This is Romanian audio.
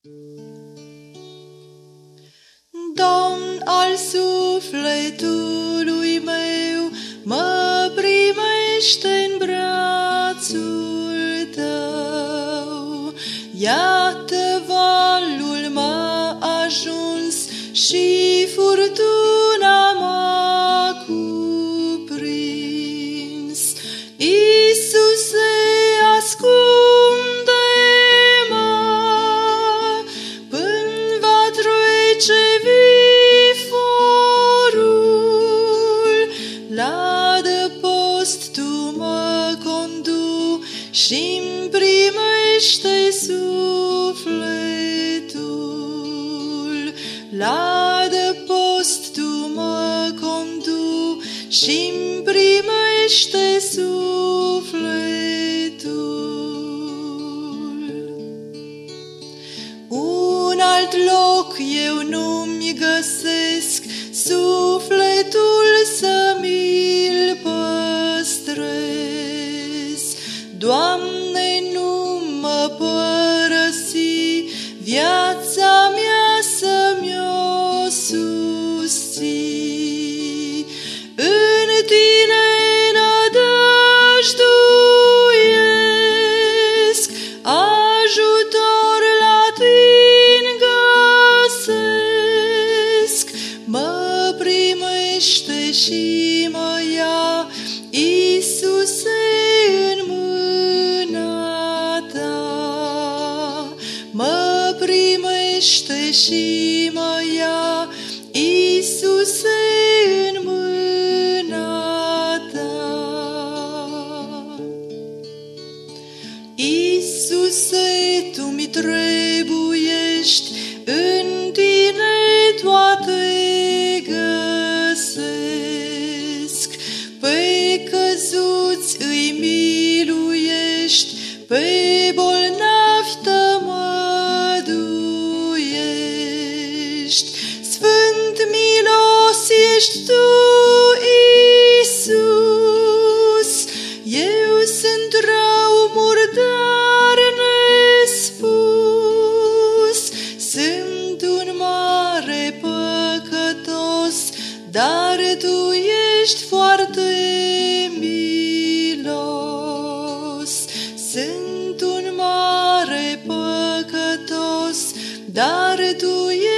Domn al sufletului meu, mă primește-n brațul tău. Iată valul m-a ajuns și furtuna m-a cuprins. Iisuse, ascunde-mă până va trece viforul. La adăpost tu mă conduci și-mi primește sufletul. La adăpost tu mă conduci și-mi primește sufletul. Un alt loc eu nu-mi găsesc, sufletul să mi-l păstrez. Doamne, nu mă părăsi, viața mea să-mi-o susții. În tine nădăjduiesc, ajutor la tine găsesc. Mă primește și mă ia, Iisuse, în mâna ta. Mă primește și mă ia, Iisuse, în mâna ta. Iisuse, tu mi trebuiești, în tine toate găsesc. Pe căzuți îi miluiești, pe bolnavi tămăduiești. Sfânt milos ești tu, Iisus, eu sunt rău, murdar, nespus. Sunt un mare păcătos, dar tu ești foarte milos. Sunt un mare păcătos, dar tu